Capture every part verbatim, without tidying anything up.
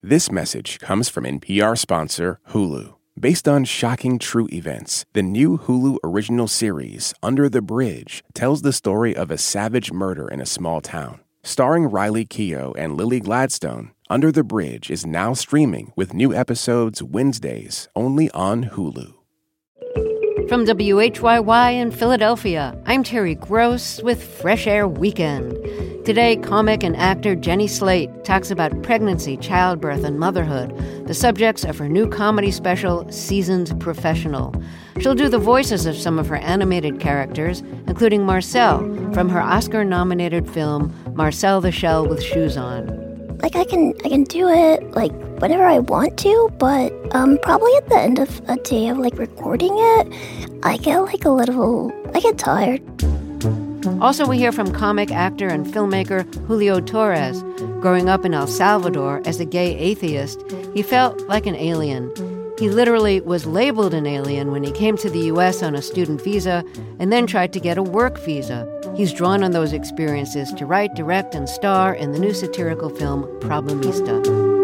This message comes from N P R sponsor Hulu. Based on shocking true events, the new Hulu original series, Under the Bridge, tells the story of a savage murder in a small town. Starring Riley Keough and Lily Gladstone, Under the Bridge is now streaming with new episodes Wednesdays only on Hulu. From W H Y Y in Philadelphia, I'm Terry Gross with Fresh Air Weekend. Today, comic and actor Jenny Slate talks about pregnancy, childbirth, and motherhood, the subjects of her new comedy special, Seasoned Professional. She'll do the voices of some of her animated characters, including Marcel from her Oscar-nominated film, Marcel the Shell with Shoes On. Like, I can I can do it, like, whenever I want to, but um, probably at the end of a day of, like, recording it, I get, like, a little, I get tired. Also, we hear from comic, actor, and filmmaker Julio Torres. Growing up in El Salvador as a gay atheist, he felt like an alien. He literally was labeled an alien when he came to the U S on a student visa and then tried to get a work visa. He's drawn on those experiences to write, direct, and star in the new satirical film Problemista.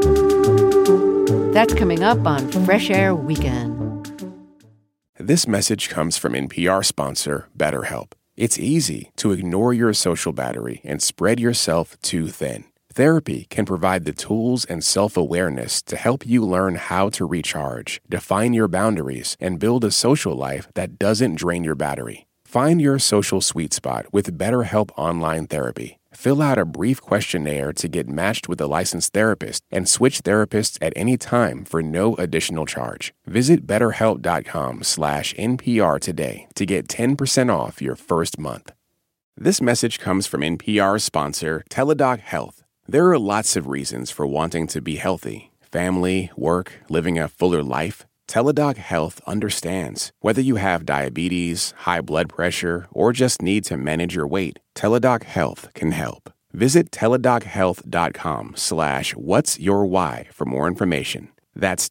That's coming up on Fresh Air Weekend. This message comes from N P R sponsor BetterHelp. It's easy to ignore your social battery and spread yourself too thin. Therapy can provide the tools and self-awareness to help you learn how to recharge, define your boundaries, and build a social life that doesn't drain your battery. Find your social sweet spot with BetterHelp Online Therapy. Fill out a brief questionnaire to get matched with a licensed therapist and switch therapists at any time for no additional charge. Visit betterhelp.com slash NPR today to get ten percent off your first month. This message comes from N P R sponsor Teladoc Health. There are lots of reasons for wanting to be healthy. Family, work, living a fuller life. Teladoc Health understands. Whether you have diabetes, high blood pressure, or just need to manage your weight, Teladoc Health can help. Visit teladochealth.com slash what's your why for more information. That's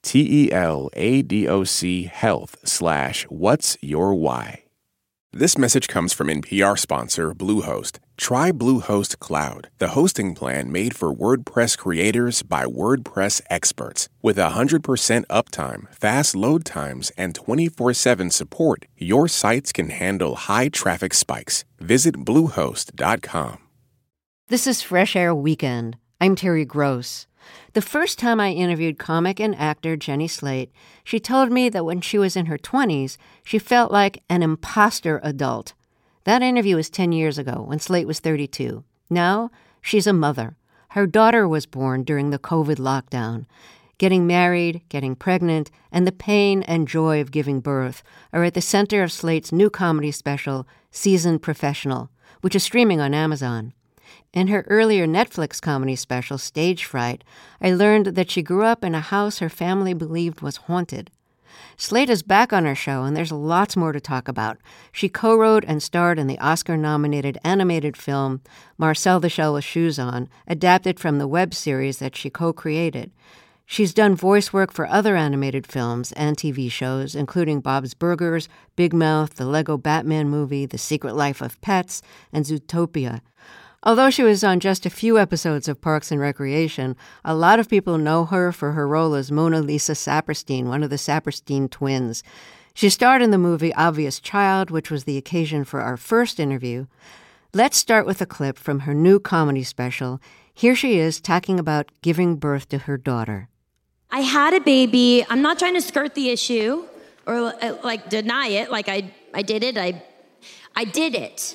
T-E-L-A-D-O-C health slash what's your why. This message comes from N P R sponsor Bluehost. Try Bluehost Cloud, the hosting plan made for WordPress creators by WordPress experts. With one hundred percent uptime, fast load times, and twenty-four seven support, your sites can handle high traffic spikes. Visit bluehost dot com. This is Fresh Air Weekend. I'm Terry Gross. The first time I interviewed comic and actor Jenny Slate, she told me that when she was in her twenties, she felt like an imposter adult. That interview was ten years ago, when Slate was thirty-two. Now, she's a mother. Her daughter was born during the COVID lockdown. Getting married, getting pregnant, and the pain and joy of giving birth are at the center of Slate's new comedy special, Seasoned Professional, which is streaming on Amazon. In her earlier Netflix comedy special, Stage Fright, I learned that she grew up in a house her family believed was haunted. Slate is back on her show, and there's lots more to talk about. She co-wrote and starred in the Oscar-nominated animated film Marcel the Shell with Shoes On, adapted from the web series that she co-created. She's done voice work for other animated films and T V shows, including Bob's Burgers, Big Mouth, the Lego Batman movie, The Secret Life of Pets, and Zootopia. Although she was on just a few episodes of Parks and Recreation, a lot of people know her for her role as Mona Lisa Saperstein, one of the Saperstein twins. She starred in the movie Obvious Child, which was the occasion for our first interview. Let's start with a clip from her new comedy special. Here she is talking about giving birth to her daughter. I had a baby. I'm not trying to skirt the issue or like deny it. Like I, I did it. I, I did it.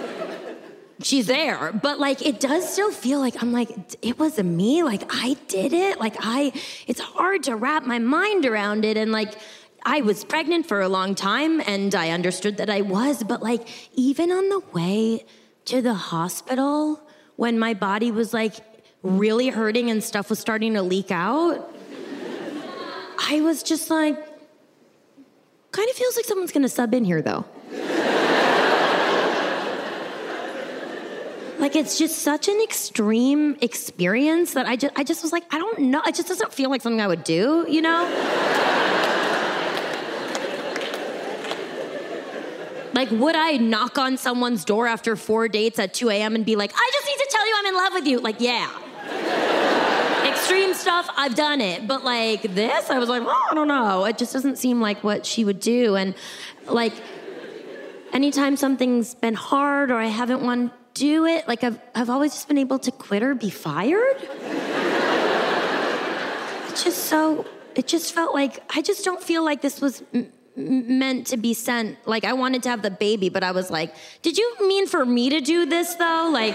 She's there, but like it does still feel like I'm like it was me, like I did it, like I it's hard to wrap my mind around it. And like I was pregnant for a long time and I understood that I was, but like even on the way to the hospital when my body was like really hurting and stuff was starting to leak out, I was just like, kind of feels like someone's gonna sub in here though. Like, it's just such an extreme experience that I just, I just was like, I don't know. It just doesn't feel like something I would do, you know? Like, would I knock on someone's door after four dates at two a.m. and be like, I just need to tell you I'm in love with you? Like, yeah. Extreme stuff. stuff, I've done it. But like this, I was like, oh, I don't know. It just doesn't seem like what she would do. And like anytime something's been hard or I haven't wanted to do it, like I've, I've always just been able to quit or be fired. It's just so, it just felt like, I just don't feel like this was m- meant to be sent. Like I wanted to have the baby, but I was like, did you mean for me to do this though? Like,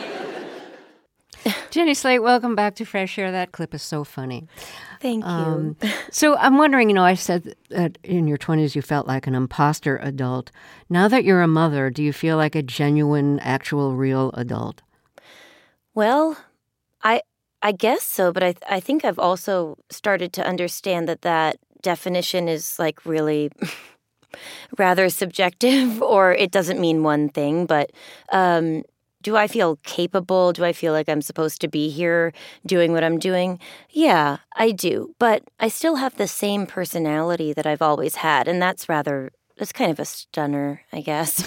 Jenny Slate, welcome back to Fresh Air. That clip is so funny. Thank you. Um, so I'm wondering, you know, I said that in your twenties you felt like an imposter adult. Now that you're a mother, do you feel like a genuine, actual, real adult? Well, I I guess so, but I I think I've also started to understand that that definition is like really rather subjective, or it doesn't mean one thing, but um do I feel capable? Do I feel like I'm supposed to be here doing what I'm doing? Yeah, I do. But I still have the same personality that I've always had. And that's rather, that's kind of a stunner, I guess.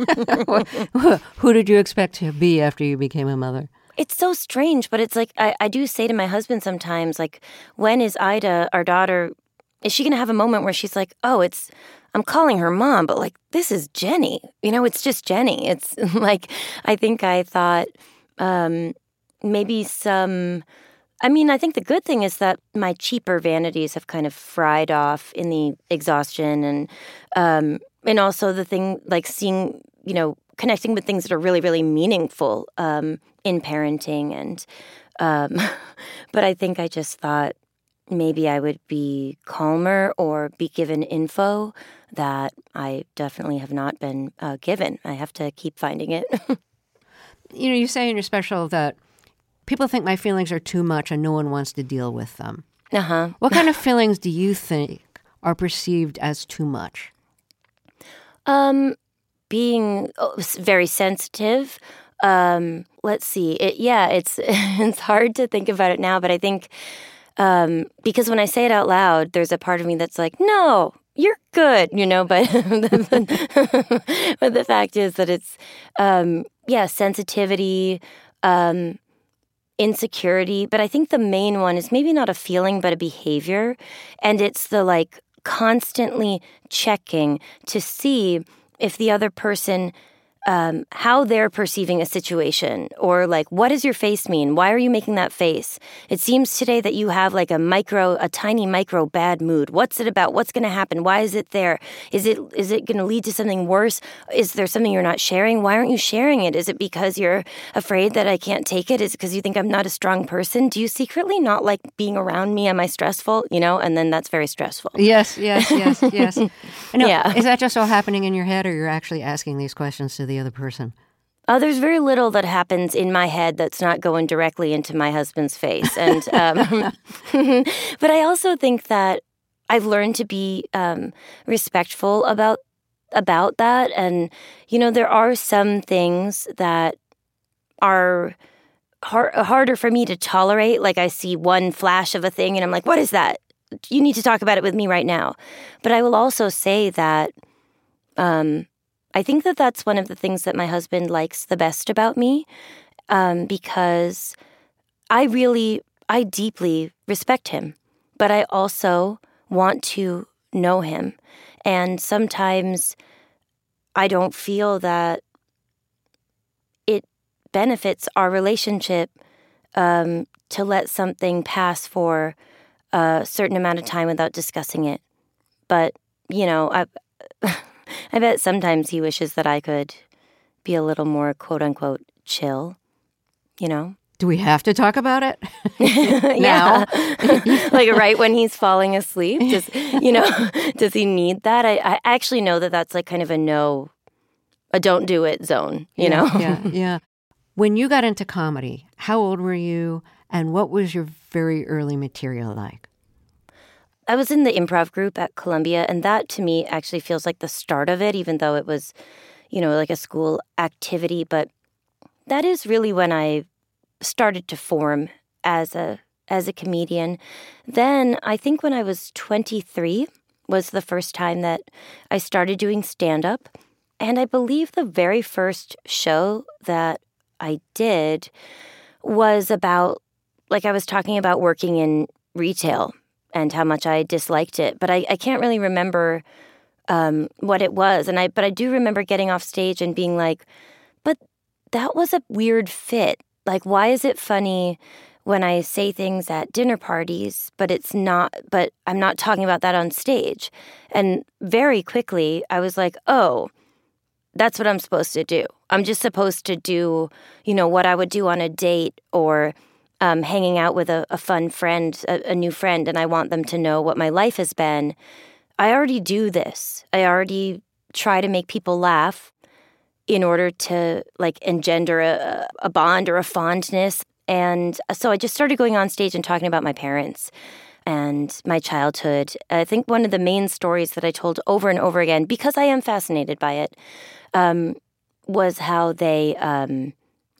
Who did you expect to be after you became a mother? It's so strange, but it's like, I, I do say to my husband sometimes, like, when is Ida, our daughter, is she going to have a moment where she's like, oh, it's, I'm calling her mom, but like, this is Jenny. You know, it's just Jenny. It's like, I think I thought um, maybe some, I mean, I think the good thing is that my cheaper vanities have kind of fried off in the exhaustion and, um, and also the thing, like seeing, you know, connecting with things that are really, really meaningful um, in parenting. And, um, but I think I just thought maybe I would be calmer or be given info that I definitely have not been uh, given. I have to keep finding it. You know, you say in your special that people think my feelings are too much and no one wants to deal with them. Uh-huh. What kind of feelings do you think are perceived as too much? Um, being very sensitive. Um, let's see. It, yeah, it's it's hard to think about it now, but I think um, because when I say it out loud, there's a part of me that's like, no, you're good, you know, but but the fact is that it's, um, yeah, sensitivity, um, insecurity. But I think the main one is maybe not a feeling, but a behavior. And it's the like constantly checking to see if the other person, um, how they're perceiving a situation, or like, what does your face mean? Why are you making that face? It seems today that you have like a micro, a tiny micro bad mood. What's it about? What's going to happen? Why is it there? Is it is it going to lead to something worse? Is there something you're not sharing? Why aren't you sharing it? Is it because you're afraid that I can't take it? Is it because you think I'm not a strong person? Do you secretly not like being around me? Am I stressful? You know, and then that's very stressful. Yes, yes, yes, yes. Now, Yeah. Is that just all happening in your head, or you're actually asking these questions to the other person? Uh, there's very little that happens in my head that's not going directly into my husband's face. And um, but I also think that I've learned to be um, respectful about about that. And, you know, there are some things that are har- harder for me to tolerate. Like I see one flash of a thing and I'm like, what is that? You need to talk about it with me right now. But I will also say that um, I think that that's one of the things that my husband likes the best about me, um, because I really, I deeply respect him, but I also want to know him. And sometimes I don't feel that it benefits our relationship um, to let something pass for a certain amount of time without discussing it. But, you know, I, I bet sometimes he wishes that I could be a little more quote-unquote chill, you know? Do we have to talk about it Yeah. now? Like right when he's falling asleep? Does, you know, does he need that? I, I actually know that that's like kind of a no, a don't do it zone, you yeah, know? Yeah, yeah. When you got into comedy, how old were you, and what was your very early material like? I was in the improv group at Columbia, and that to me actually feels like the start of it, even though it was, you know, like a school activity. But that is really when I started to form as a as a comedian. Then I think when I was twenty-three was the first time that I started doing stand-up. And I believe the very first show that I did was about, like I was talking about working in retail and how much I disliked it. But I, I can't really remember um, what it was. And I but I do remember getting off stage and being like, but that was a weird fit. Like, why is it funny when I say things at dinner parties, but it's not, but I'm not talking about that on stage? And very quickly, I was like, oh, that's what I'm supposed to do. I'm just supposed to do, you know, what I would do on a date or um, hanging out with a, a fun friend, a, a new friend, and I want them to know what my life has been. I already do this. I already try to make people laugh in order to, like, engender a, a bond or a fondness. And so I just started going on stage and talking about my parents and my childhood. I think one of the main stories that I told over and over again, because I am fascinated by it, um, was how they, um,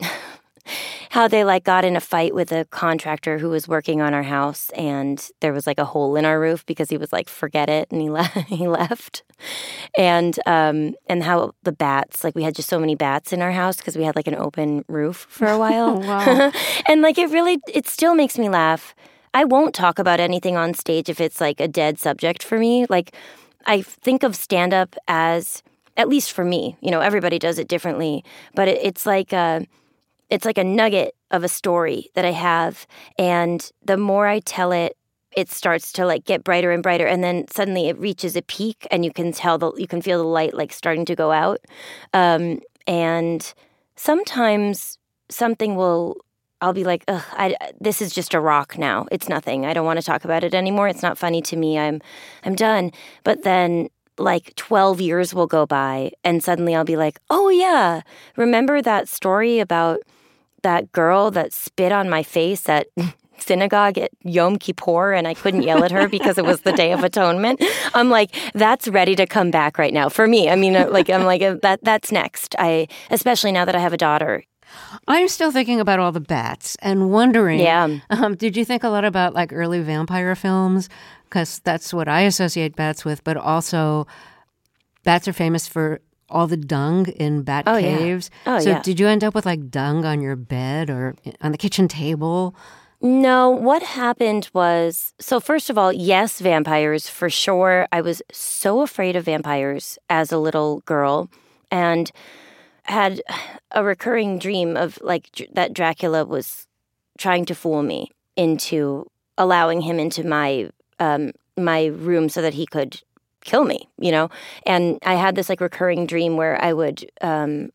how they like got in a fight with a contractor who was working on our house, and there was like a hole in our roof because he was like, "Forget it," and he left. he left, and um, and how the bats, like we had just so many bats in our house because we had like an open roof for a while. Oh, wow. And like it really, it still makes me laugh. I won't talk about anything on stage if it's like a dead subject for me. Like I think of stand-up as, at least for me, you know, everybody does it differently, but it, it's like a, it's like a nugget of a story that I have, and the more I tell it, it starts to like get brighter and brighter, and then suddenly it reaches a peak, and you can tell the, you can feel the light like starting to go out, um, and sometimes something will. I'll be like, ugh, I, this is just a rock now. It's nothing. I don't want to talk about it anymore. It's not funny to me. I'm, I'm done. But then like twelve years will go by, and suddenly I'll be like, oh yeah, remember that story about that girl that spit on my face at synagogue at Yom Kippur, and I couldn't yell at her because it was the Day of Atonement? I'm like, that's ready to come back right now for me. I mean, like, I'm like, that that's next. I, especially now that I have a daughter. I'm still thinking about all the bats and wondering, Yeah. um, did you think a lot about like early vampire films? Because that's what I associate bats with, but also bats are famous for all the dung in bat Oh, yeah. caves. Oh, so yeah. did you end up with like dung on your bed or on the kitchen table? No, what happened was, so first of all, yes, vampires, for sure. I was so afraid of vampires as a little girl, and had a recurring dream of like dr- that Dracula was trying to fool me into allowing him into my um, my room so that he could kill me, you know? And I had this like recurring dream where I would um,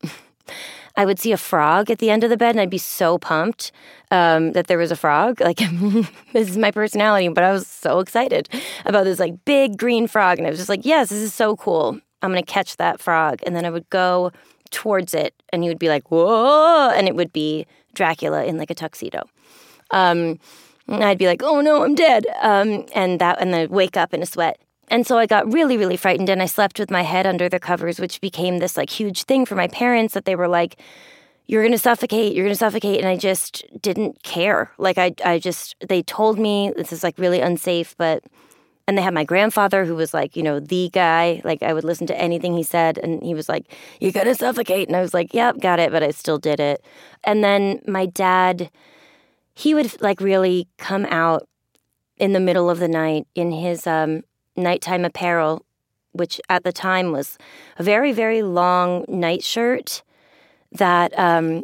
I would see a frog at the end of the bed, and I'd be so pumped um, that there was a frog. Like, this is my personality, but I was so excited about this like big green frog, and I was just like, yes, this is so cool. I'm going to catch that frog. And then I would go towards it, and he would be like, whoa, and it would be Dracula in like a tuxedo. Um, and I'd be like, oh no, I'm dead. Um, and that, and then I'd wake up in a sweat. And so I got really, really frightened, and I slept with my head under the covers, which became this like huge thing for my parents, that they were like, you're going to suffocate, you're going to suffocate. And I just didn't care. Like I, I just, they told me this is like really unsafe, but, and they had my grandfather who was like, you know, the guy, like I would listen to anything he said, and he was like, you're going to suffocate. And I was like, yep, got it. But I still did it. And then my dad, he would like really come out in the middle of the night in his, um, nighttime apparel, which at the time was a very, very long nightshirt that um,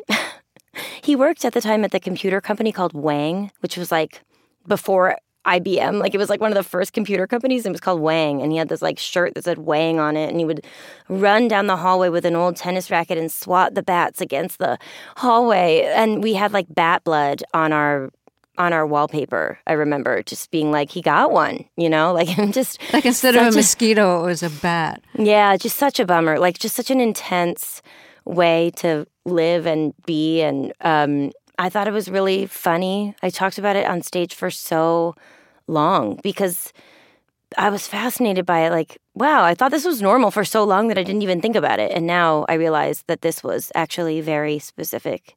he worked at the time at the computer company called Wang, which was like before I B M. Like it was like one of the first computer companies, and it was called Wang. And he had this like shirt that said Wang on it, and he would run down the hallway with an old tennis racket and swat the bats against the hallway. And we had like bat blood on our on our wallpaper. I remember just being like, he got one, you know, like just Like instead of a mosquito, it was a bat. Yeah, just such a bummer. Like just such an intense way to live and be. And um, I thought it was really funny. I talked about it on stage for so long because I was fascinated by it. Like, wow, I thought this was normal for so long that I didn't even think about it. And now I realized that this was actually very specific.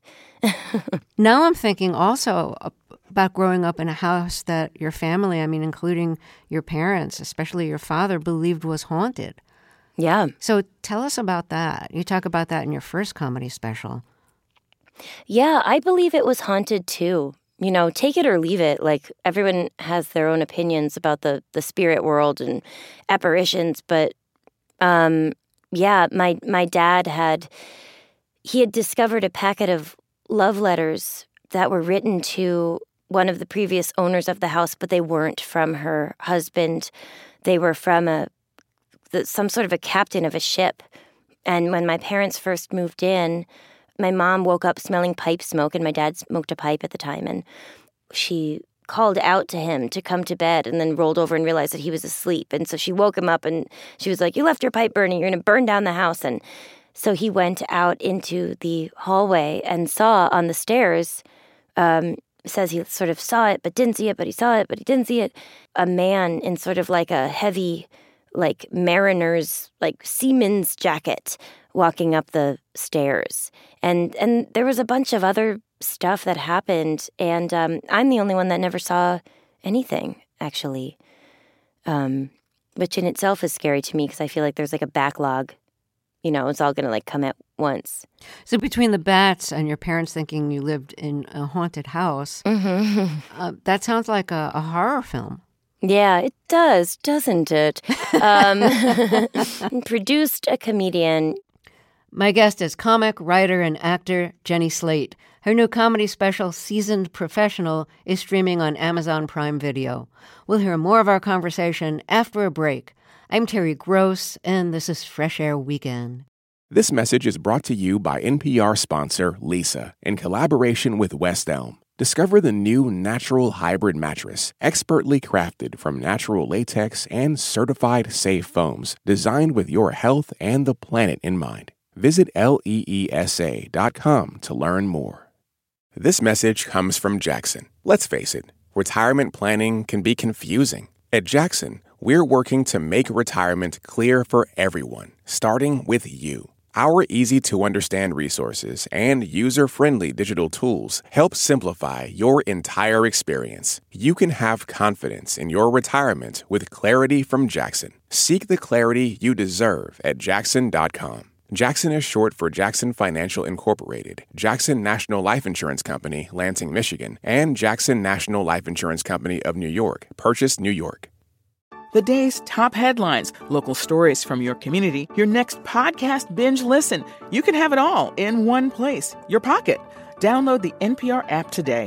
Now I'm thinking also about growing up in a house that your family, I mean, including your parents, especially your father, believed was haunted. Yeah. So tell us about that. You talk about that in your first comedy special. Yeah, I believe it was haunted too. you know, take it or leave it. Like, everyone has their own opinions about the, the spirit world and apparitions. But, um, yeah, my, my dad had, he had discovered a packet of love letters that were written to one of the previous owners of the house, but they weren't from her husband. They were from a the, some sort of a captain of a ship. And when my parents first moved in, my mom woke up smelling pipe smoke, and my dad smoked a pipe at the time, and she called out to him to come to bed and then rolled over and realized that he was asleep. And so she woke him up, and she was like, "You left your pipe burning. You're going to burn down the house." And so he went out into the hallway and saw on the stairs, um, says he sort of saw it but didn't see it, but he saw it, but he didn't see it, a man in sort of like a heavy, like mariner's, like seaman's jacket walking up the stairs. And and there was a bunch of other stuff that happened, and um, I'm the only one that never saw anything, actually, um, which in itself is scary to me because I feel like there's like a backlog. You know, it's all going to like come at once. So between the bats and your parents thinking you lived in a haunted house, mm-hmm. uh, that sounds like a, a horror film. Yeah, it does, doesn't it? Um, produced a comedian. My guest is comic, writer, and actor Jenny Slate. Her new comedy special, Seasoned Professional, is streaming on Amazon Prime Video. We'll hear more of our conversation after a break. I'm Terry Gross, and this is Fresh Air Weekend. This message is brought to you by N P R sponsor Leesa in collaboration with West Elm. Discover the new natural hybrid mattress, expertly crafted from natural latex and certified safe foams, designed with your health and the planet in mind. Visit leesa dot com to learn more. This message comes from Jackson. Let's face it, retirement planning can be confusing. At Jackson, we're working to make retirement clear for everyone, starting with you. Our easy-to-understand resources and user-friendly digital tools help simplify your entire experience. You can have confidence in your retirement with clarity from Jackson. Seek the clarity you deserve at jackson dot com. Jackson is short for Jackson Financial Incorporated, Jackson National Life Insurance Company, Lansing, Michigan, and Jackson National Life Insurance Company of New York, Purchase, New York. The day's top headlines, local stories from your community, your next podcast binge listen. You can have it all in one place, your pocket. Download the N P R app today.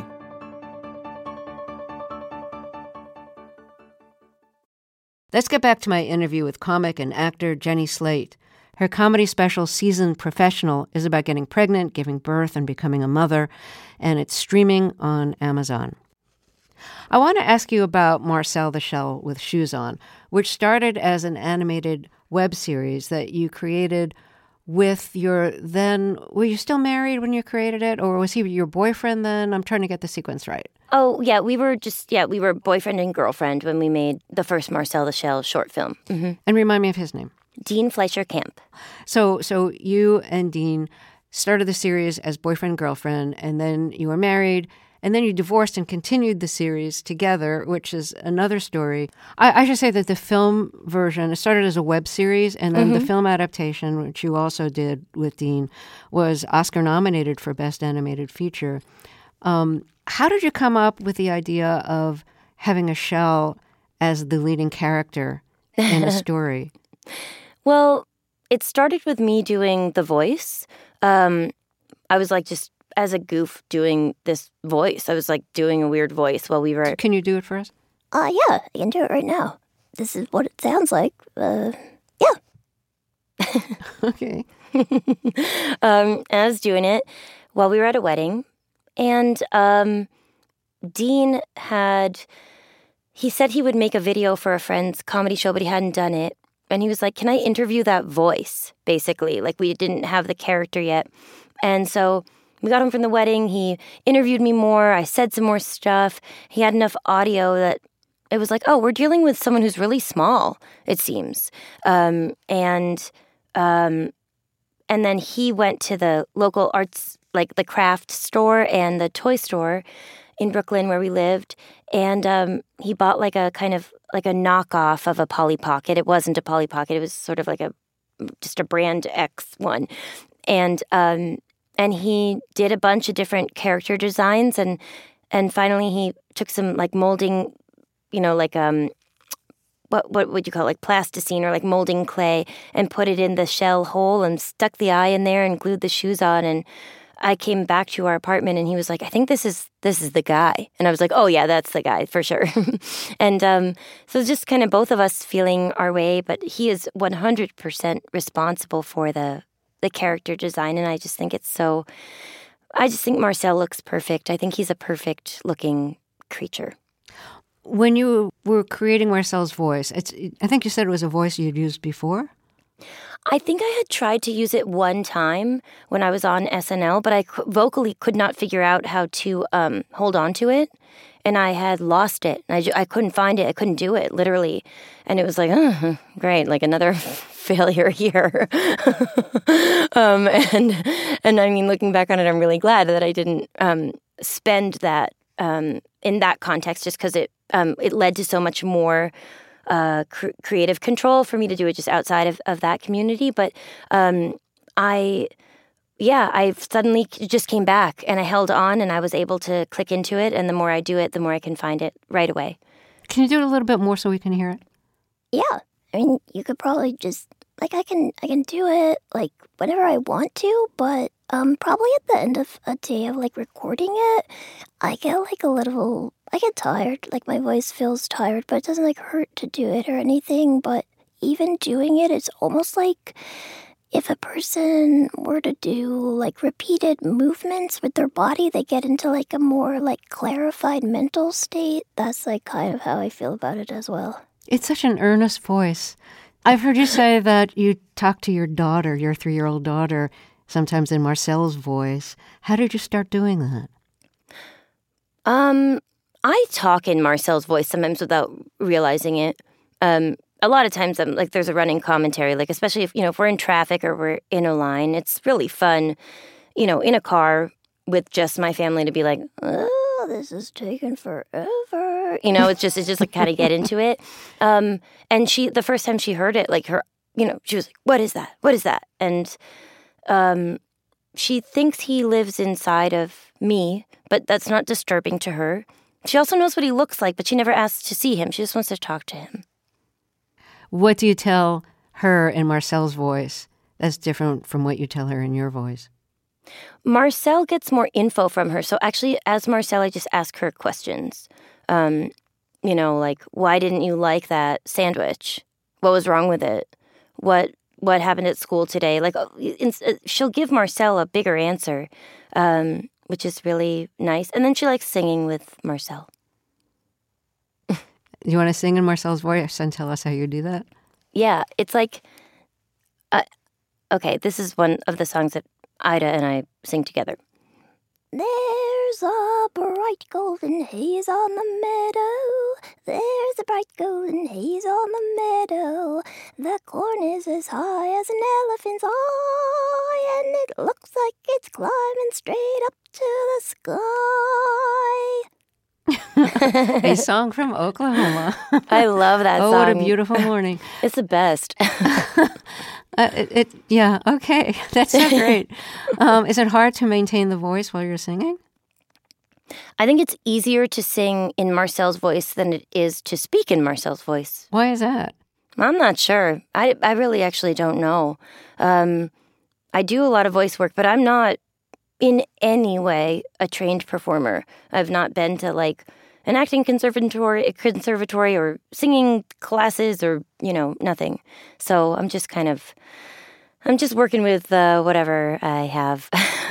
Let's get back to my interview with comic and actor Jenny Slate. Her comedy special, Seasoned Professional, is about getting pregnant, giving birth, and becoming a mother, and it's streaming on Amazon. I want to ask you about Marcel the Shell with Shoes On, which started as an animated web series that you created with your then... Were you still married when you created it, or was he your boyfriend then? I'm trying to get the sequence right. Oh, yeah, we were just, yeah, we were boyfriend and girlfriend when we made the first Marcel the Shell short film. Mm-hmm. And remind me of his name. Dean Fleischer Camp. So, so you and Dean started the series as boyfriend-girlfriend, and then you were married, and then you divorced and continued the series together, which is another story. I, I should say that the film version, it started as a web series, and then mm-hmm. the film adaptation, which you also did with Dean, was Oscar-nominated for Best Animated Feature. Um, how did you come up with the idea of having a shell as the leading character in a story? Well, it started with me doing the voice. Um, I was like just as a goof doing this voice. I was like doing a weird voice while we were... Can you do it for us? Uh, yeah, I can do it right now. This is what it sounds like. Uh, yeah. Okay. um, I was doing it while we were at a wedding. And um, Dean had... He said he would make a video for a friend's comedy show, but he hadn't done it. And he was like, can I interview that voice, basically? Like, we didn't have the character yet. And so we got home from the wedding. He interviewed me more. I said some more stuff. He had enough audio that it was like, oh, we're dealing with someone who's really small, it seems. Um, and um, and then he went to the local arts, like the craft store and the toy store in Brooklyn where we lived. And um, he bought like a kind of like a knockoff of a Polly Pocket. It wasn't a Polly Pocket. It was sort of like a just a brand X one. And um, and he did a bunch of different character designs. And and finally he took some like molding, you know, like um, what what would you call it, like plasticine or like molding clay, and put it in the shell hole and stuck the eye in there and glued the shoes on. And I came back to our apartment and he was like, I think this is this is the guy. And I was like, oh yeah, that's the guy for sure. And um, so just kind of both of us feeling our way, but he is one hundred percent responsible for the the character design. And I just think it's so, I just think Marcel looks perfect. I think he's a perfect looking creature. When you were creating Marcel's voice, it's, I think you said it was a voice you'd used before? I think I had tried to use it one time when I was on S N L, but I vocally could not figure out how to um, hold on to it, and I had lost it. I, I couldn't find it. I couldn't do it, literally. And it was like, oh, great, like another failure here. um, and, and I mean, looking back on it, I'm really glad that I didn't um, spend that um, in that context, just because it, um, it led to so much more Uh, cr- creative control for me to do it just outside of, of that community. But um, I, yeah, I suddenly just came back and I held on and I was able to click into it. And the more I do it, the more I can find it right away. Can you do it a little bit more so we can hear it? Yeah. I mean, you could probably just, like, I can I can do it, like, whenever I want to, but um, probably at the end of a day of, like, recording it, I get, like, a little, I get tired. Like, my voice feels tired, but it doesn't, like, hurt to do it or anything. But even doing it, it's almost like if a person were to do, like, repeated movements with their body, they get into, like, a more, like, clarified mental state. That's, like, kind of how I feel about it as well. It's such an earnest voice. I've heard you say that you talk to your daughter, your three-year-old daughter, sometimes in Marcel's voice. How did you start doing that? Um, I talk in Marcel's voice sometimes without realizing it. Um, a lot of times, I'm like, there's a running commentary, like especially if you know if we're in traffic or we're in a line. It's really fun, you know, in a car with just my family to be like, oh, this is taking forever. You know, it's just it's just like kind of get into it. Um, and she, the first time she heard it, like her, you know, she was like, "What is that? What is that?" And um, she thinks he lives inside of me, but that's not disturbing to her. She also knows what he looks like, but she never asks to see him. She just wants to talk to him. What do you tell her in Marcel's voice that's different from what you tell her in your voice? Marcel gets more info from her. So actually, as Marcel, I just ask her questions. Um, you know, like, why didn't you like that sandwich? What was wrong with it? What what happened at school today? Like, she'll give Marcel a bigger answer, um, which is really nice. And then she likes singing with Marcel. You want to sing in Marcel's voice and tell us how you do that? Yeah, it's like, uh, okay, this is one of the songs that Ida and I sing together. There's a bright golden haze on the meadow. There's a bright golden haze on the meadow. The corn is as high as an elephant's eye, and it looks like it's climbing straight up to the sky. A song from Oklahoma. I love that oh, song. Oh, what a beautiful morning. It's the best. uh, it, it, yeah, okay. That's so great. Um, is it hard to maintain the voice while you're singing? I think it's easier to sing in Marcel's voice than it is to speak in Marcel's voice. Why is that? I'm not sure. I, I really actually don't know. Um, I do a lot of voice work, but I'm not in any way a trained performer. I've not been to like an acting conservatory, conservatory or singing classes or, you know, nothing. So I'm just kind of, I'm just working with uh, whatever I have.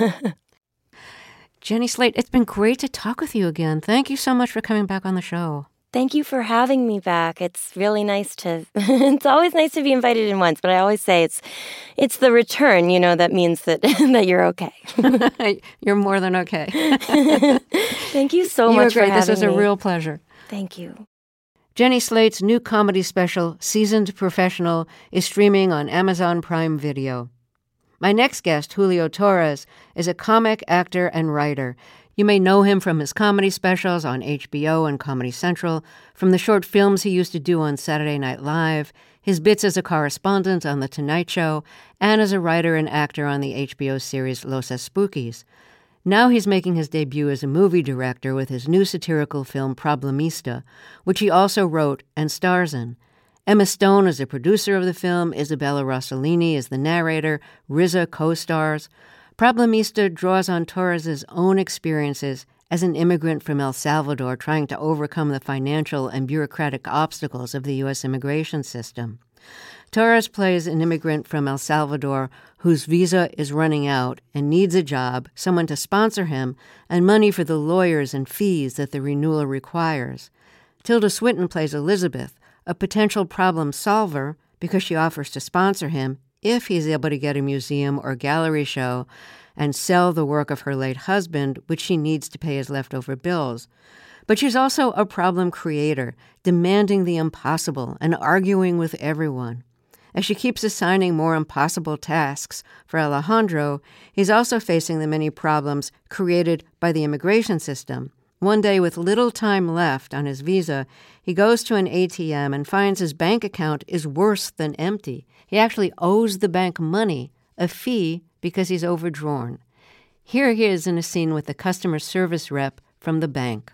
Jenny Slate, it's been great to talk with you again. Thank you so much for coming back on the show. Thank you for having me back. It's really nice to, it's always nice to be invited in once, but I always say it's it's the return, you know, that means that that you're okay. You're more than okay. Thank you so you much were great. for having me. This was a real pleasure. Thank you. Jenny Slate's new comedy special, Seasoned Professional, is streaming on Amazon Prime Video. My next guest, Julio Torres, is a comic, actor, and writer. You may know him from his comedy specials on H B O and Comedy Central, from the short films he used to do on Saturday Night Live, his bits as a correspondent on The Tonight Show, and as a writer and actor on the H B O series Los Espookies. Now he's making his debut as a movie director with his new satirical film Problemista, which he also wrote and stars in. Emma Stone is the producer of the film, Isabella Rossellini is the narrator, R Z A co-stars. Problemista draws on Torres' own experiences as an immigrant from El Salvador trying to overcome the financial and bureaucratic obstacles of the U S immigration system. Torres plays an immigrant from El Salvador whose visa is running out and needs a job, someone to sponsor him, and money for the lawyers and fees that the renewal requires. Tilda Swinton plays Elizabeth, a potential problem solver because she offers to sponsor him if he's able to get a museum or gallery show and sell the work of her late husband, which she needs to pay his leftover bills. But she's also a problem creator, demanding the impossible and arguing with everyone. As she keeps assigning more impossible tasks for Alejandro, he's also facing the many problems created by the immigration system. One day, with little time left on his visa, he goes to an A T M and finds his bank account is worse than empty. He actually owes the bank money, a fee, because he's overdrawn. Here he is in a scene with the customer service rep from the bank.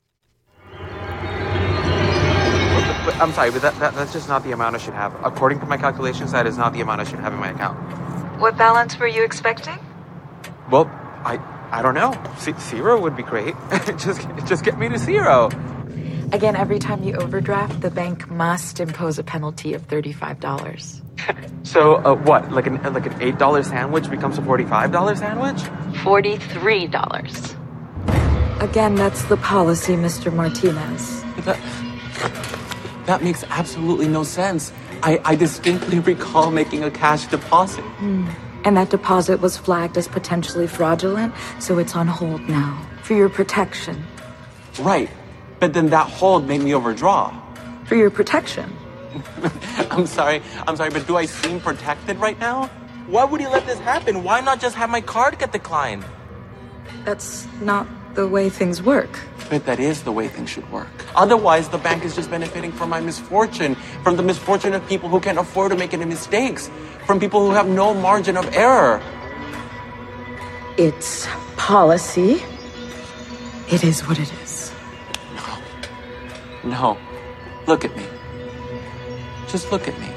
But I'm sorry, but that, that that's just not the amount I should have. According to my calculations, that is not the amount I should have in my account. What balance were you expecting? Well, I I don't know. Z- zero would be great. just just get me to zero. Again, every time you overdraft, the bank must impose a penalty of thirty-five dollars. So, uh, what? Like an like an eight dollar sandwich becomes a forty-five dollar sandwich? forty-three dollars. Again, that's the policy, Mister Martinez. That, that makes absolutely no sense. I, I distinctly recall making a cash deposit. Mm. And that deposit was flagged as potentially fraudulent, so it's on hold now, for your protection. Right. But then that hold made me overdraw. For your protection. I'm sorry, I'm sorry, but do I seem protected right now? Why would he let this happen? Why not just have my card get declined? That's not the way things work. But that is the way things should work. Otherwise, the bank is just benefiting from my misfortune, from the misfortune of people who can't afford to make any mistakes, from people who have no margin of error. It's policy. It is what it is. No. No. Look at me. Just look at me.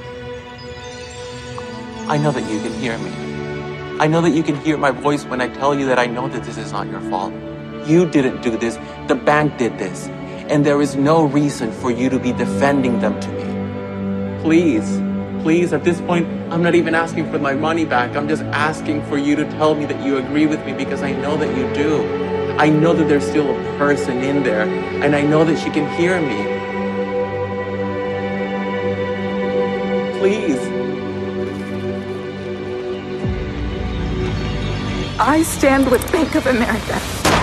I know that you can hear me. I know that you can hear my voice when I tell you that I know that this is not your fault. You didn't do this. The bank did this. And there is no reason for you to be defending them to me. Please, please, at this point, I'm not even asking for my money back. I'm just asking for you to tell me that you agree with me because I know that you do. I know that there's still a person in there, and I know that she can hear me. Please. I stand with Bank of America.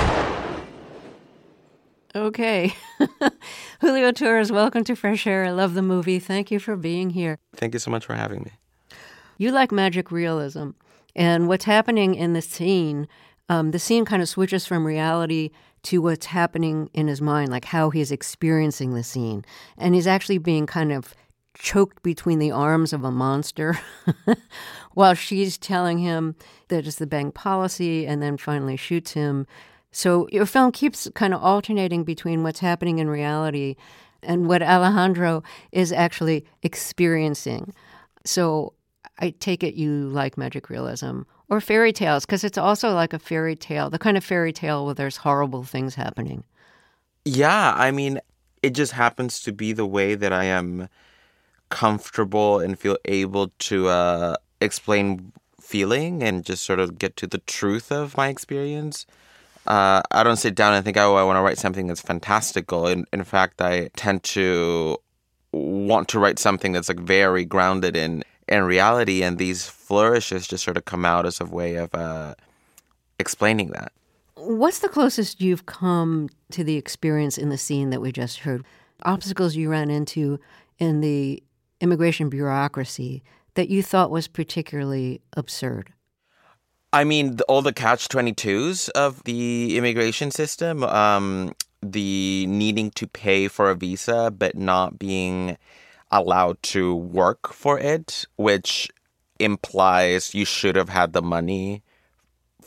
Okay. Julio Torres, welcome to Fresh Air. I love the movie. Thank you for being here. Thank you so much for having me. You like magic realism. And what's happening in the scene, um, the scene kind of switches from reality to what's happening in his mind, like how he's experiencing the scene. And he's actually being kind of choked between the arms of a monster while she's telling him that it's the bank policy and then finally shoots him. So your film keeps kind of alternating between what's happening in reality and what Alejandro is actually experiencing. So I take it you like magic realism or fairy tales, because it's also like a fairy tale, the kind of fairy tale where there's horrible things happening. Yeah, I mean, it just happens to be the way that I am comfortable and feel able to uh, explain feeling and just sort of get to the truth of my experience. Uh, I don't sit down and think, oh, I want to write something that's fantastical. In, in fact, I tend to want to write something that's like very grounded in, in reality, and these flourishes just sort of come out as a way of uh, explaining that. What's the closest you've come to the experience in the scene that we just heard? Obstacles you ran into in the immigration bureaucracy that you thought was particularly absurd? I mean, the, all the catch twenty-twos of the immigration system, um, the needing to pay for a visa but not being allowed to work for it, which implies you should have had the money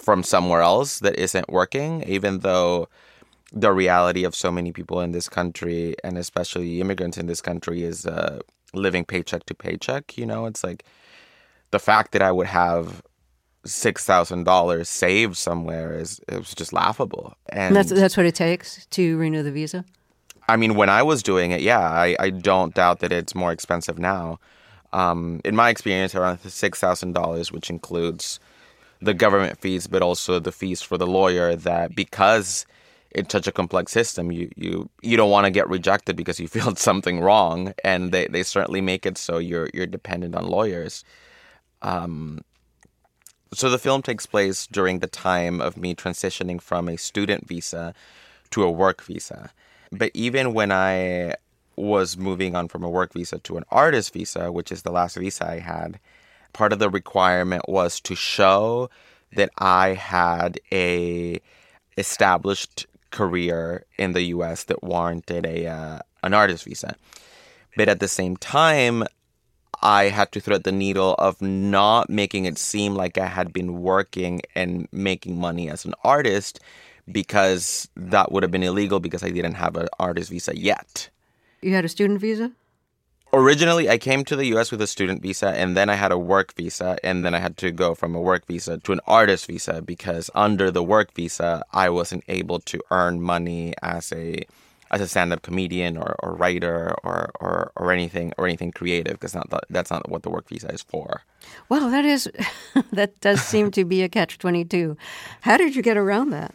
from somewhere else that isn't working, even though the reality of so many people in this country, and especially immigrants in this country, is uh, living paycheck to paycheck. You know, it's like the fact that I would have six thousand dollars saved somewhere is it was just laughable. And, and that's that's what it takes to renew the visa? I mean, when I was doing it, yeah, I, I don't doubt that it's more expensive now. Um, in my experience, around six thousand dollars, which includes the government fees, but also the fees for the lawyer, that because it's such a complex system, you you, you don't want to get rejected because you feel something wrong, and they, they certainly make it so you're you're dependent on lawyers. Um, so the film takes place during the time of me transitioning from a student visa to a work visa. But even when I was moving on from a work visa to an artist visa, which is the last visa I had, part of the requirement was to show that I had a established career in the U S that warranted a uh, an artist visa. But at the same time, I had to thread the needle of not making it seem like I had been working and making money as an artist, because that would have been illegal because I didn't have an artist visa yet. You had a student visa? Originally, I came to the U S with a student visa, and then I had a work visa, and then I had to go from a work visa to an artist visa because under the work visa, I wasn't able to earn money as a as a stand-up comedian or, or writer or, or or anything or anything creative, because not the, that's not what the work visa is for. Wow, that is that does seem to be a catch twenty-two. How did you get around that?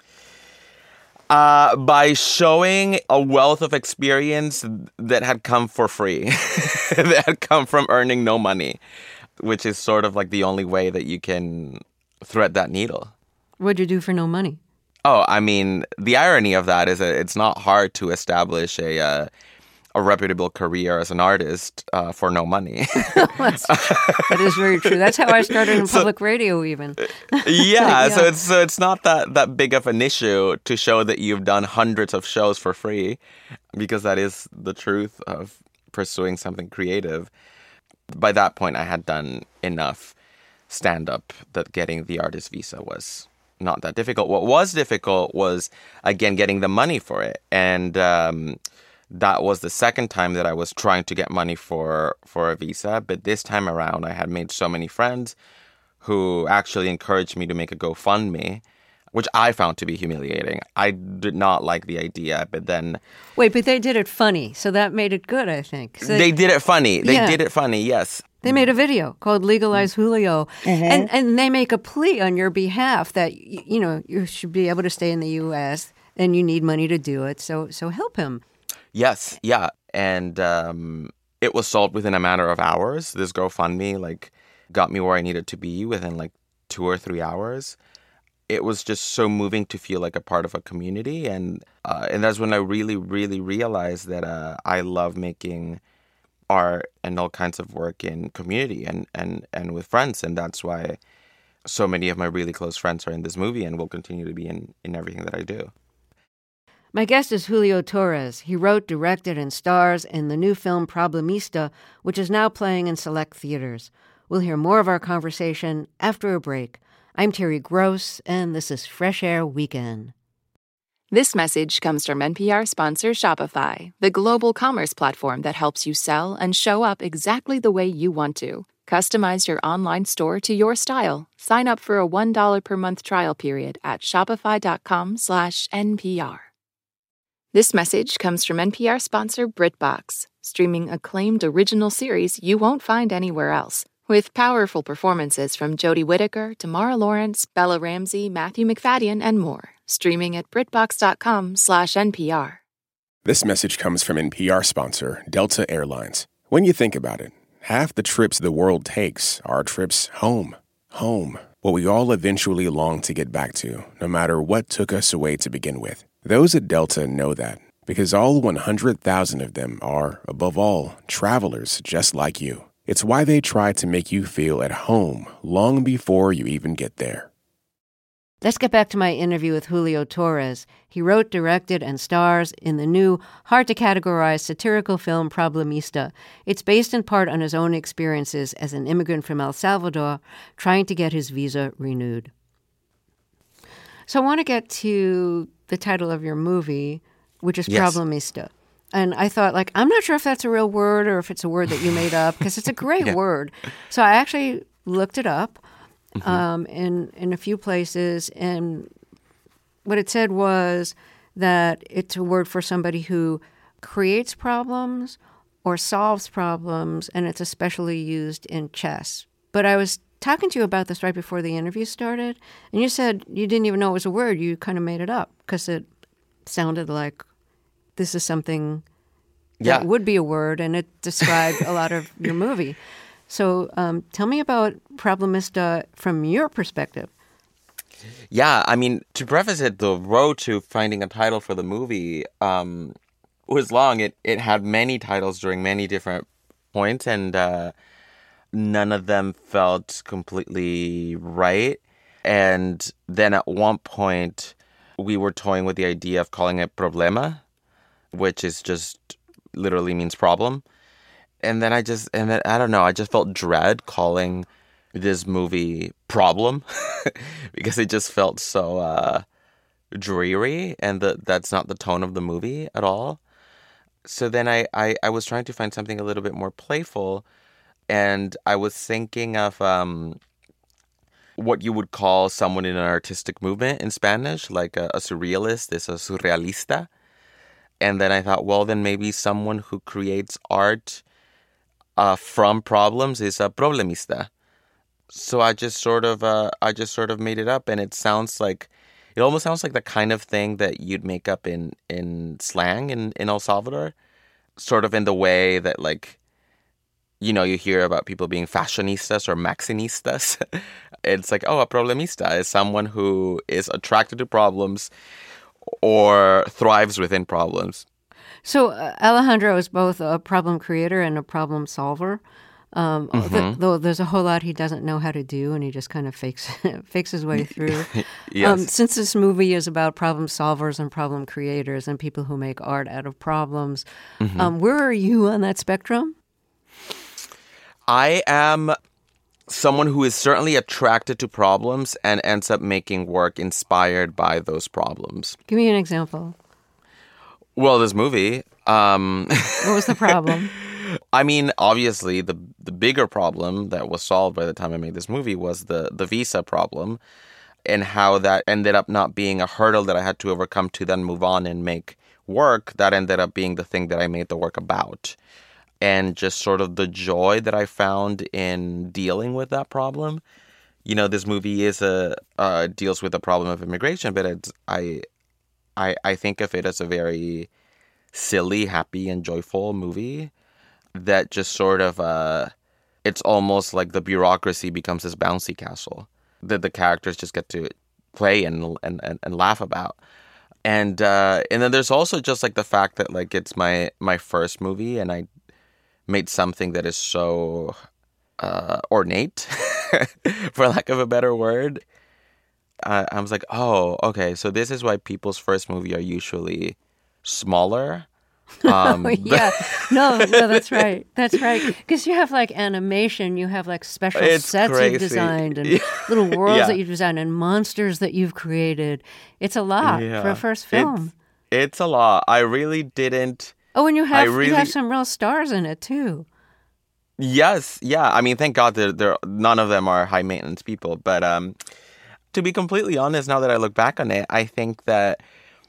Uh, by showing a wealth of experience that had come for free, that had come from earning no money, which is sort of like the only way that you can thread that needle. What'd you do for no money? Oh, I mean, the irony of that is that it's not hard to establish a uh, a reputable career as an artist uh, for no money. That is very true. That's how I started in public so, radio even. yeah, yeah, so it's so it's not that, that big of an issue to show that you've done hundreds of shows for free, because that is the truth of pursuing something creative. By that point, I had done enough stand-up that getting the artist visa was not that difficult. What was difficult was, again, getting the money for it. And um, that was the second time that I was trying to get money for, for a visa. But this time around, I had made so many friends who actually encouraged me to make a GoFundMe, which I found to be humiliating. I did not like the idea, but then... Wait, but they did it funny, so that made it good, I think. So they did it funny. They yeah. did it funny, yes. They made a video called Legalize Julio, mm-hmm. and, and they make a plea on your behalf that, you know, you should be able to stay in the U S and you need money to do it, so so help him. Yes, yeah, and um, it was solved within a matter of hours. This GoFundMe, like, got me where I needed to be within, like, two or three hours. It was just so moving to feel like a part of a community, and uh, and that's when I really, really realized that uh, I love making art and all kinds of work in community and, and, and with friends, and that's why so many of my really close friends are in this movie and will continue to be in, in everything that I do. My guest is Julio Torres. He wrote, directed, and stars in the new film Problemista, which is now playing in select theaters. We'll hear more of our conversation after a break. I'm Terry Gross, and this is Fresh Air Weekend. This message comes from N P R sponsor Shopify, the global commerce platform that helps you sell and show up exactly the way you want to. Customize your online store to your style. Sign up for a one dollar per month trial period at shopify.com slash NPR. This message comes from N P R sponsor BritBox, streaming acclaimed original series you won't find anywhere else. With powerful performances from Jodie Whittaker, Tamara Lawrence, Bella Ramsey, Matthew McFadden, and more. Streaming at BritBox.com slash NPR. This message comes from N P R sponsor Delta Airlines. When you think about it, half the trips the world takes are trips home. Home. What we all eventually long to get back to, no matter what took us away to begin with. Those at Delta know that, because all one hundred thousand of them are, above all, travelers just like you. It's why they try to make you feel at home long before you even get there. Let's get back to my interview with Julio Torres. He wrote, directed, and stars in the new, hard-to-categorize satirical film Problemista. It's based in part on his own experiences as an immigrant from El Salvador trying to get his visa renewed. So I want to get to the title of your movie, which is Yes. Problemista. And I thought, like, I'm not sure if that's a real word or if it's a word that you made up, because it's a great Yeah. word. So I actually looked it up Mm-hmm. um, in, in a few places, and what it said was that it's a word for somebody who creates problems or solves problems, and it's especially used in chess. But I was talking to you about this right before the interview started, and you said you didn't even know it was a word. You kind of made it up because it sounded like this is something Yeah. that would be a word, and it described a lot of your movie. So um, tell me about Problemista from your perspective. Yeah, I mean, to preface it, the road to finding a title for the movie um, was long. It it had many titles during many different points, and uh, none of them felt completely right. And then at one point, we were toying with the idea of calling it Problema, which is just literally means problem. And then I just, and then, I don't know, I just felt dread calling this movie Problem because it just felt so uh, dreary, and the, that's not the tone of the movie at all. So then I, I, I was trying to find something a little bit more playful, and I was thinking of um, what you would call someone in an artistic movement in Spanish, like a, a surrealist is a surrealista. And then I thought, well, then maybe someone who creates art uh, from problems is a problemista. So I just sort of, uh, I just sort of made it up, and it sounds like, it almost sounds like the kind of thing that you'd make up in, in slang in, in El Salvador, sort of in the way that, like, you know, you hear about people being fashionistas or maxinistas. It's like, oh, a problemista is someone who is attracted to problems or thrives within problems. So uh, Alejandro is both a problem creator and a problem solver. Um, Mm-hmm. th- though there's a whole lot he doesn't know how to do, and he just kind of fakes fakes his way through. Yes. Um, since this movie is about problem solvers and problem creators and people who make art out of problems, Mm-hmm. um, where are you on that spectrum? I am someone who is certainly attracted to problems and ends up making work inspired by those problems. Give me an example. Well, this movie, um, What was the problem? I mean, obviously, the the bigger problem that was solved by the time I made this movie was the, the visa problem, and how that ended up not being a hurdle that I had to overcome to then move on and make work. That ended up being the thing that I made the work about. And just sort of the joy that I found in dealing with that problem. You know, this movie is a uh, deals with the problem of immigration, but it's, I, I, I think of it as a very silly, happy, and joyful movie that just sort of, uh, it's almost like the bureaucracy becomes this bouncy castle that the characters just get to play and and, and, and laugh about. And uh, and then there's also just like the fact that like it's my my first movie, and I made something that is so uh, ornate, for lack of a better word. Uh, I was like, oh, okay, so this is why people's first movie are usually smaller. Um, yeah, no, no, that's right. That's right. Because you have like animation, you have like special It's sets crazy. you've designed and little worlds Yeah. that you've designed and monsters that you've created. It's a lot Yeah. for a first film. It's, it's a lot. I really didn't. oh, and you have I really- you have some real stars in it too. Yes, yeah. I mean, thank God there, there none of them are high maintenance people. But um, to be completely honest, now that I look back on it, I think that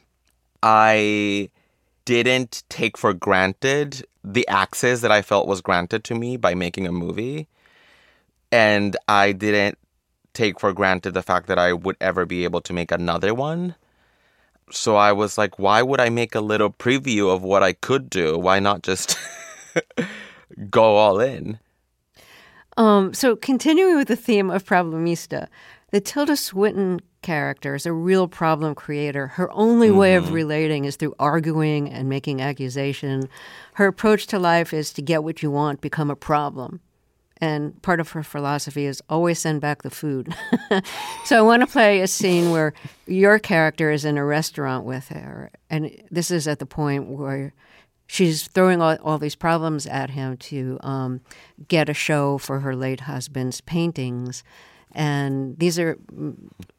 I didn't take for granted the access that I felt was granted to me by making a movie. And I didn't take for granted the fact that I would ever be able to make another one. So I was like, why would I make a little preview of what I could do? Why not just go all in? Um, so continuing with the theme of Problemista, the Tilda Swinton character is a real problem creator. Her only way of relating is through arguing and making accusation. Her approach to life is to get what you want, become a problem. And part of her philosophy is always send back the food. So I want to play a scene where your character is in a restaurant with her. And this is at the point where she's throwing all, all these problems at him to um, get a show for her late husband's paintings. And these are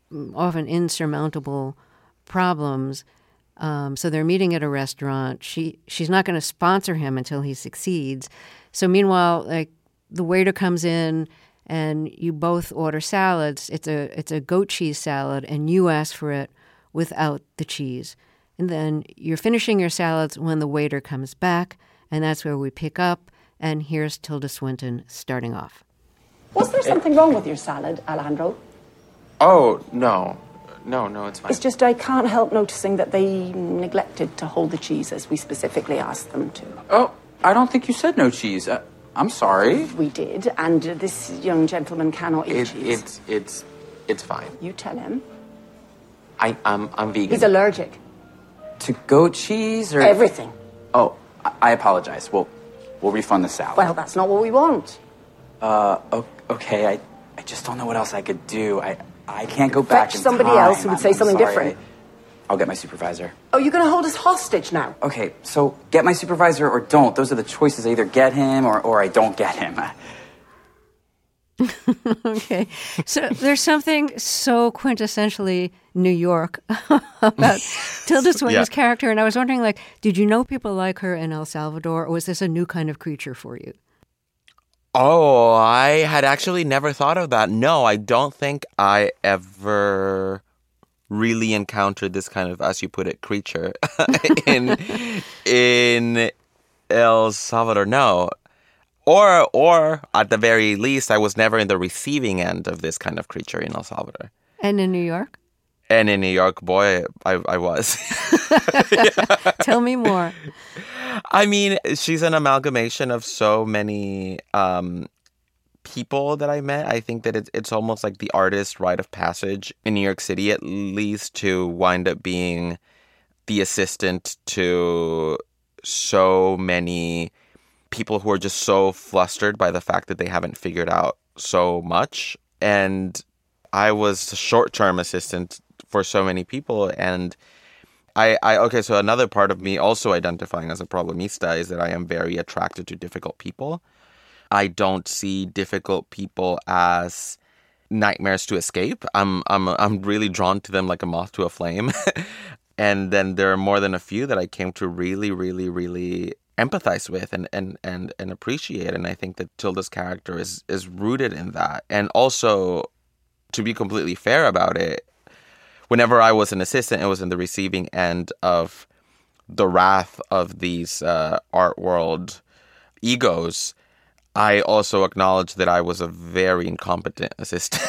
often insurmountable problems. Um, so they're meeting at a restaurant. She she's not going to sponsor him until he succeeds. So meanwhile, like the waiter comes in and you both order salads. It's a it's a goat cheese salad, and you ask for it without the cheese. And then you're finishing your salads when the waiter comes back, and that's where we pick up. And here's Tilda Swinton starting off. Was there something wrong with your salad, Alejandro? Oh, no. No, no, it's fine. It's just I can't help noticing that they neglected to hold the cheese as we specifically asked them to. Oh, I don't think you said no cheese. Uh, I'm sorry. We did, and uh, this young gentleman cannot eat It, cheese. it's, it's, it's fine. You tell him. I, I'm, I'm vegan. He's allergic. To goat cheese or... Everything. Oh, I, I apologize. We'll, we'll refund the salad. Well, that's not what we want. Uh, okay, I, I just don't know what else I could do. I, I can't go back Fetch in somebody time. else who would I'm- say I'm something sorry. different. I, I'll get my supervisor. Oh, you're going to hold us hostage now? Okay, so get my supervisor or don't. Those are the choices. I either get him or, or I don't get him. Okay. So there's something so quintessentially New York about Tilda Swinton's Yeah. character. And I was wondering, like, did you know people like her in El Salvador, or was this a new kind of creature for you? Oh, I had actually never thought of that. No, I don't think I ever really encountered this kind of, as you put it, creature in in El Salvador. No. Or, or at the very least, I was never in the receiving end of this kind of creature in El Salvador. And in New York? And in New York, boy, I, I was. Tell me more. I mean, she's an amalgamation of so many um, people that I met. I think that it's, it's almost like the artist rite of passage in New York City, at least, to wind up being the assistant to so many people who are just so flustered by the fact that they haven't figured out so much. And I was a short-term assistant for so many people. And I, I, okay, so another part of me also identifying as a problemista is that I am very attracted to difficult people. I don't see difficult people as nightmares to escape. I'm, I'm, I'm really drawn to them like a moth to a flame. And then there are more than a few that I came to really, really, really empathize with and, and, and, and appreciate. And I think that Tilda's character is, is rooted in that. And also, to be completely fair about it, whenever I was an assistant, it was in the receiving end of the wrath of these uh, art world egos. I also acknowledge that I was a very incompetent assistant.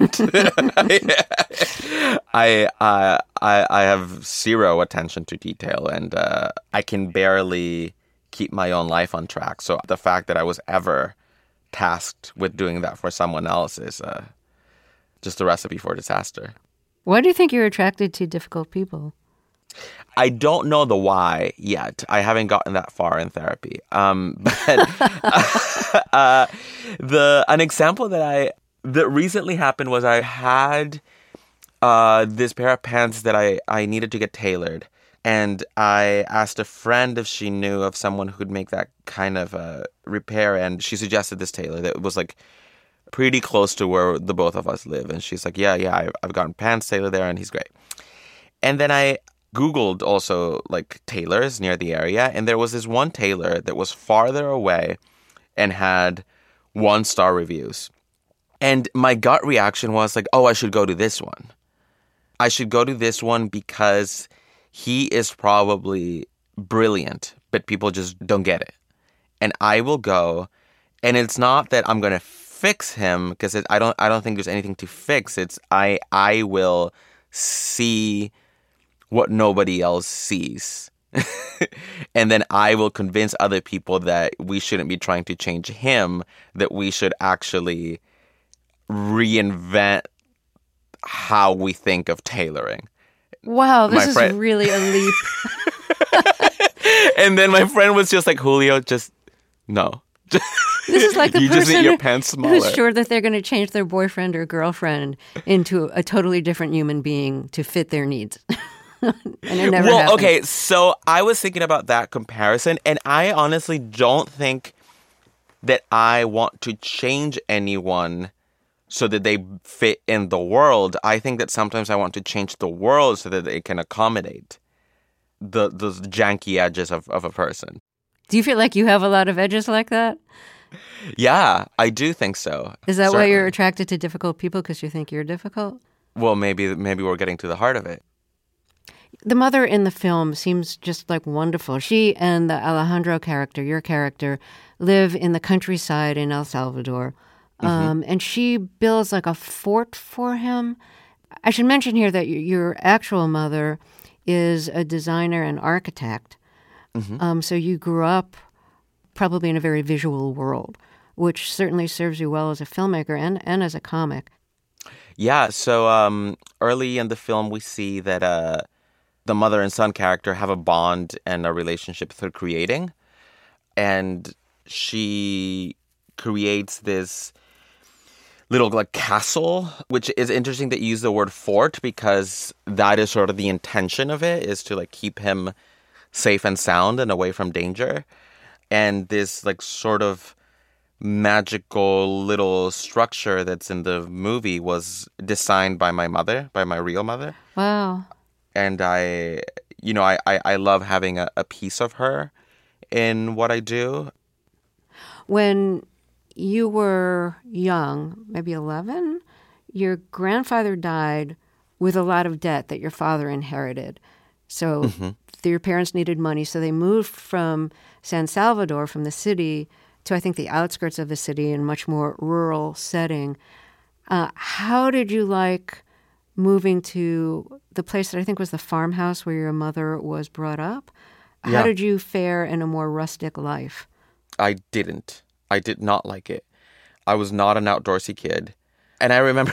I, uh, I I have zero attention to detail, and uh, I can barely keep my own life on track. So the fact that I was ever tasked with doing that for someone else is uh, just a recipe for disaster. Why do you think you're attracted to difficult people? I don't know the why yet. I haven't gotten that far in therapy. Um, but uh, the an example that I that recently happened was I had uh, this pair of pants that I, I needed to get tailored. And I asked a friend if she knew of someone who could make that kind of uh, repair. And she suggested this tailor that was like pretty close to where the both of us live. And she's like, yeah, yeah, I've, I've gotten pants tailored there and he's great. And then I Googled also like tailors near the area. And there was this one tailor that was farther away and had one star reviews. And my gut reaction was like, oh, I should go to this one. I should go to this one because he is probably brilliant, but people just don't get it. And I will go, and it's not that I'm going to fix him because I don't I don't think there's anything to fix. It's I I will see what nobody else sees. And then I will convince other people that we shouldn't be trying to change him, that we should actually reinvent how we think of tailoring. Wow, this My is friend- really a leap. And then my friend was just like, Julio, just no. This is like the you just person need your who- pants smaller. who's sure that they're going to change their boyfriend or girlfriend into a totally different human being to fit their needs. And it never well, happens. okay, so I was thinking about that comparison, and I honestly don't think that I want to change anyone so that they fit in the world. I think that sometimes I want to change the world so that they can accommodate the the janky edges of, of a person. Do you feel like you have a lot of edges like that? Yeah, I do think so. Is that Certainly. why you're attracted to difficult people, because you think you're difficult? Well, maybe maybe we're getting to the heart of it. The mother in the film seems just like wonderful. She and the Alejandro character, your character, live in the countryside in El Salvador. Um, mm-hmm. And she builds like a fort for him. I should mention here that your actual mother is a designer and architect. Mm-hmm. Um, so you grew up probably in a very visual world, which certainly serves you well as a filmmaker and, and as a comic. Yeah, so um, early in the film we see that uh, the mother and son character have a bond and a relationship through creating. And she creates this little like castle, which is interesting that you use the word fort, because that is sort of the intention of it, is to like keep him safe and sound and away from danger. And this like sort of magical little structure that's in the movie was designed by my mother, by my real mother. Wow. And I, you know, I, I, I love having a, a piece of her in what I do. When you were young, maybe eleven, your grandfather died with a lot of debt that your father inherited. So mm-hmm. your parents needed money, so they moved from San Salvador, from the city, to I think the outskirts of the city in a much more rural setting. Uh, how did you like moving to the place that I think was the farmhouse where your mother was brought up? How yeah. did you fare in a more rustic life? I didn't. I did not like it. I was not an outdoorsy kid. And I remember,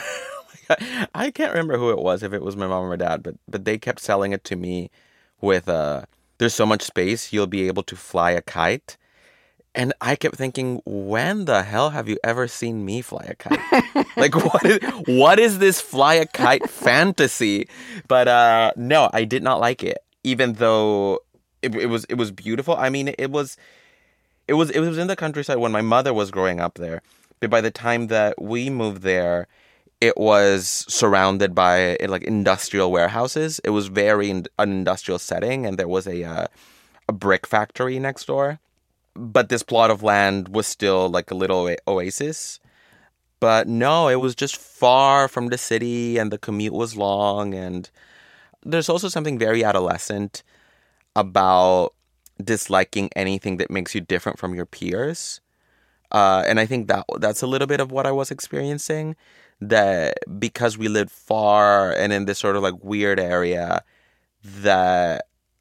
I can't remember who it was, if it was my mom or my dad, but but they kept selling it to me with, uh, there's so much space, you'll be able to fly a kite. And I kept thinking, when the hell have you ever seen me fly a kite? Like, what is, what is this fly a kite fantasy? But uh, no, I did not like it, even though it, it was it was beautiful. I mean, it was... It was it was in the countryside when my mother was growing up there. But by the time that we moved there, it was surrounded by like industrial warehouses. It was very in, an industrial setting, and there was a uh, a brick factory next door. But this plot of land was still like a little oasis. But no, it was just far from the city, and the commute was long. And there's also something very adolescent about disliking anything that makes you different from your peers. Uh, and I think that that's a little bit of what I was experiencing, that because we lived far and in this sort of like weird area, that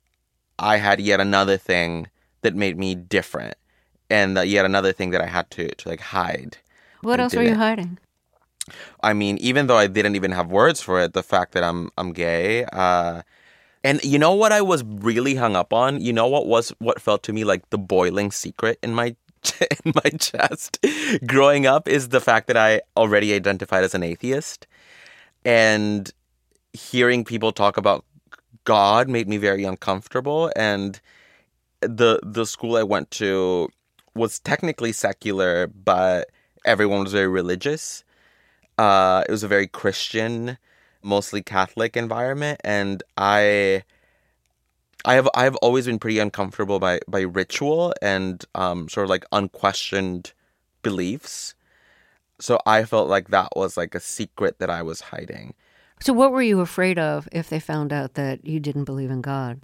I had yet another thing that made me different, and that yet another thing that I had to, to like hide. What else were you hiding? I mean, even though I didn't even have words for it, the fact that I'm I'm gay, uh, and you know what I was really hung up on? You know what was what felt to me like the boiling secret in my in my chest growing up is the fact that I already identified as an atheist. And hearing people talk about God made me very uncomfortable. And the the school I went to was technically secular, but everyone was very religious. Uh, it was a very Christian, mostly Catholic environment, and I, I have I have always been pretty uncomfortable by by ritual and um, sort of like unquestioned beliefs. So I felt like that was like a secret that I was hiding. So what were you afraid of if they found out that you didn't believe in God?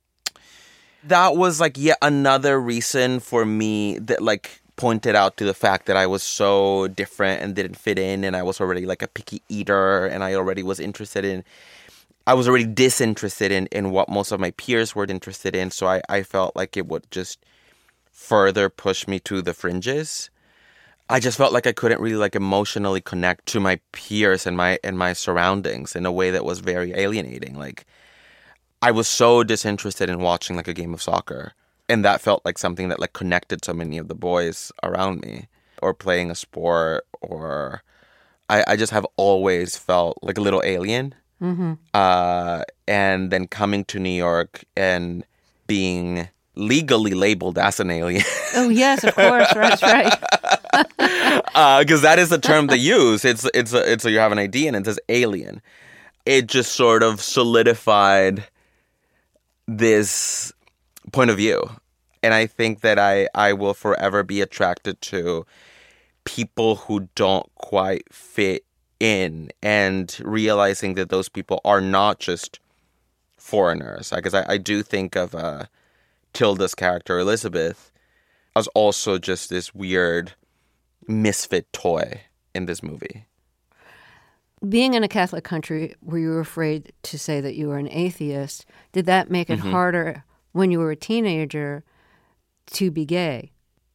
That was like yet another reason for me that like pointed out to the fact that I was so different and didn't fit in, and I was already like a picky eater, and I already was interested in, I was already disinterested in, in what most of my peers were interested in. So I, I felt like it would just further push me to the fringes. I just felt like I couldn't really like emotionally connect to my peers and my and my surroundings in a way that was very alienating. Like I was so disinterested in watching like a game of soccer. And that felt like something that like connected so many of the boys around me, or playing a sport, or I, I just have always felt like a little alien. Mm-hmm. Uh, and then coming to New York and being legally labeled as an alien. Oh, yes, of course. That's right. because uh, that is the term they use. It's it's a, it's a, you have an I D and it says alien. It just sort of solidified this point of view, and I think that I I will forever be attracted to people who don't quite fit in, and realizing that those people are not just foreigners. Because I, I do think of uh, Tilda's character Elizabeth as also just this weird misfit toy in this movie. Being in a Catholic country where you were afraid to say that you were an atheist, did that make it Mm-hmm. harder when you were a teenager to be gay?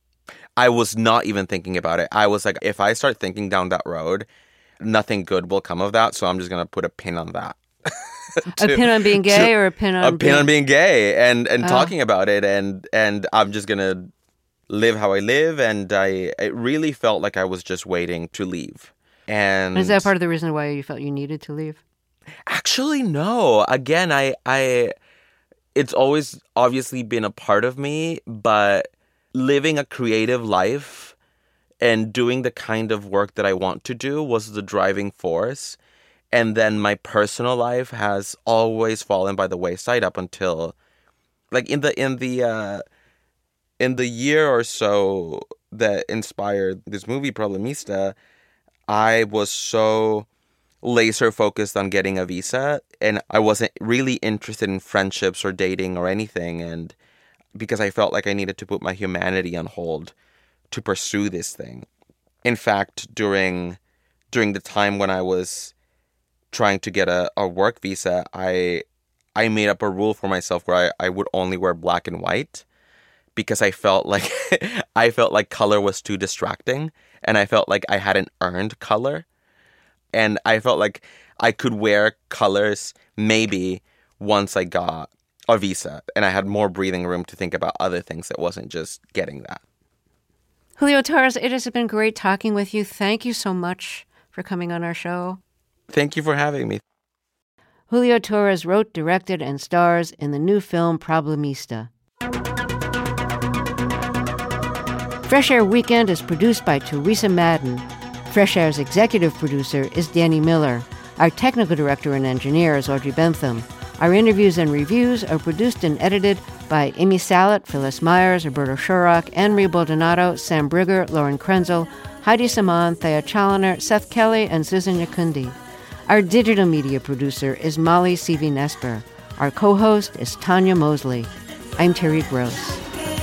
I was not even thinking about it. I was like, if I start thinking down that road, nothing good will come of that, so I'm just going to put a pin on that. to, a pin on being gay to, or a pin on A being... pin on being gay and, and Oh. talking about it, and, and I'm just going to live how I live, and I it really felt like I was just waiting to leave. And Is that part of the reason why you felt you needed to leave? Actually, no. Again, I, I, it's always obviously been a part of me, but living a creative life and doing the kind of work that I want to do was the driving force. And then my personal life has always fallen by the wayside up until, like, in the in the uh, in the year or so that inspired this movie, Problemista, I was so laser focused on getting a visa, and I wasn't really interested in friendships or dating or anything, and because I felt like I needed to put my humanity on hold to pursue this thing. In fact, during during the time when I was trying to get a, a work visa, I I made up a rule for myself where I, I would only wear black and white, because I felt like I felt like color was too distracting, and I felt like I hadn't earned color. And I felt like I could wear colors maybe once I got a visa and I had more breathing room to think about other things that wasn't just getting that. Julio Torres, it has been great talking with you. Thank you so much for coming on our show. Thank you for having me. Julio Torres wrote, directed, and stars in the new film Problemista. Fresh Air Weekend is produced by Teresa Madden. Fresh Air's executive producer is Danny Miller. Our technical director and engineer is Audrey Bentham. Our interviews and reviews are produced and edited by Amy Salet, Phyllis Myers, Roberto Shurrock, Anne-Marie Baldonado, Sam Brigger, Lauren Krenzel, Heidi Saman, Thea Chaloner, Seth Kelly, and Susan Yakundi. Our digital media producer is Molly C V Nesper. Our co-host is Tanya Mosley. I'm Terry Gross.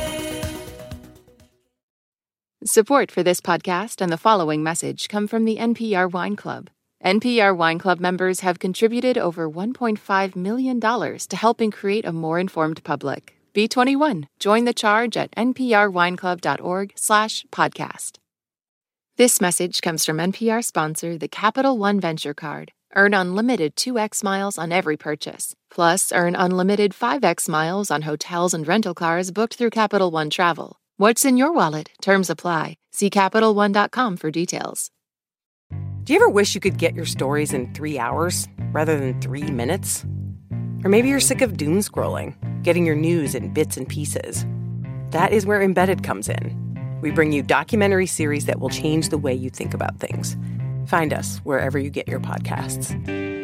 Support for this podcast and the following message come from the N P R Wine Club. N P R Wine Club members have contributed over one point five million dollars to helping create a more informed public. Be twenty-one. Join the charge at nprwineclub.org slash podcast. This message comes from N P R sponsor, the Capital One Venture Card. Earn unlimited two x miles on every purchase. Plus, earn unlimited five x miles on hotels and rental cars booked through Capital One Travel. What's in your wallet? Terms apply. See Capital One dot com for details. Do you ever wish you could get your stories in three hours rather than three minutes? Or maybe you're sick of doom scrolling, getting your news in bits and pieces. That is where Embedded comes in. We bring you documentary series that will change the way you think about things. Find us wherever you get your podcasts.